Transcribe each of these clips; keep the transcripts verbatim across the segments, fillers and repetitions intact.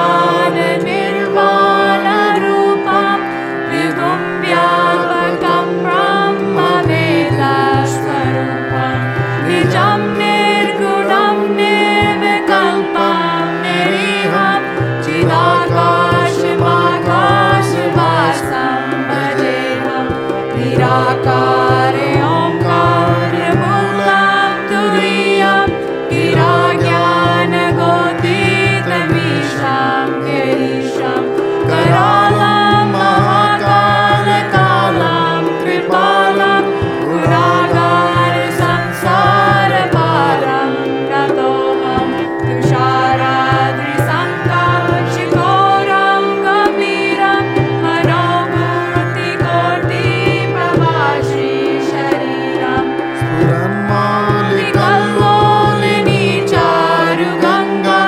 निर्वाणरूपं विभुं व्यापकं ब्रह्मवेदस्वरूपं निजं निर्गुणं निर्विकल्पं निरीहं चिदाकाशमाकाशवासं भजेऽहं निराकारे ओंकारमूलं तुरीयं गिराज्ञानगोतीतमीशं गिरीशं करालं महाकालकालं कृपालं गुणागार संसारपारं नतोऽहं तुषाराद्रिसङ्काशघोरं गम्भीरं मनोभूतिकोटिप्रभाषी शरीरं स्फुरन्मौलिकल्लोलिनी चारुगङ्गा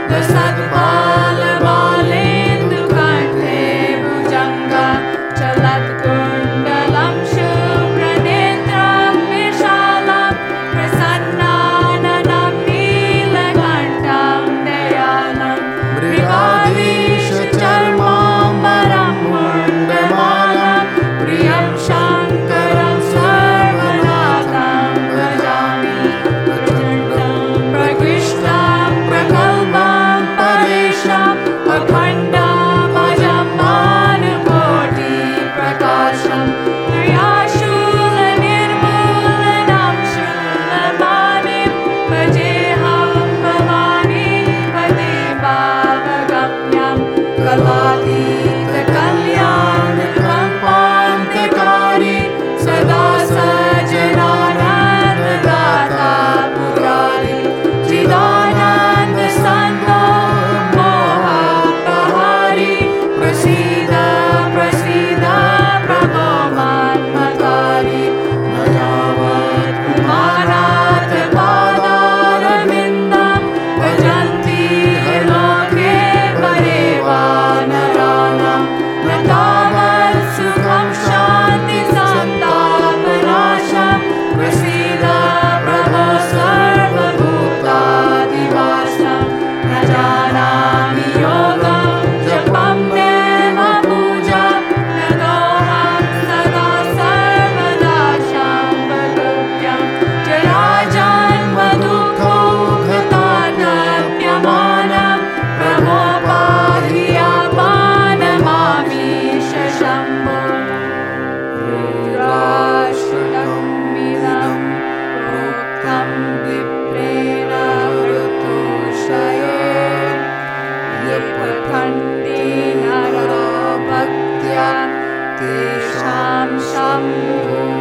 दशद्बालबालेन्दुकण्ठे भुजङ्गा चलत्कुण्डलं शुभ्रनेत्रं विशालं प्रसन्नाननं नीलकण्ठं दयालं मृगाधीशचर्माम्बरं मुण्डमालं प्रियं शङ्करं सर्वनाथं भजामि प्रचण्डं प्रकृष्टं प्रगल्भं परेशम् अखण्डमजं भानुकोटिप्रकाशं त्र्यशूलनिर्मूलनं शूलपाणिं भजेऽहं भवानी पदे भावगम्यं कलातीतकल्याणकल्पान्तकारी सदा सज्जनानन्ददाता पुरारी चिदानन्दसन्मोहपहारी प्रसीद प्रसीद प्रभो मन्मथारी मयावत् कुमारातपादारविन्दं भजन्ति लोके परेवानराणां न तावत् सुखं शान्तिसन्तापनाशं प्रसीद प्रभो सर्वभूतादिवासं न जानामि योगं जपं नेह पूजां नतोऽहं सदा सर्वदा शाम्भगव्यं जराजन्मदुःखौघताटप्यमानं प्रभो पाहि आपानमामीश शम्भो रुद्राष्टकमिदं प्रोक्तं विप्रेण ऋतुषये ये पठन्ति नरो भक्त्या तेषां शम्भो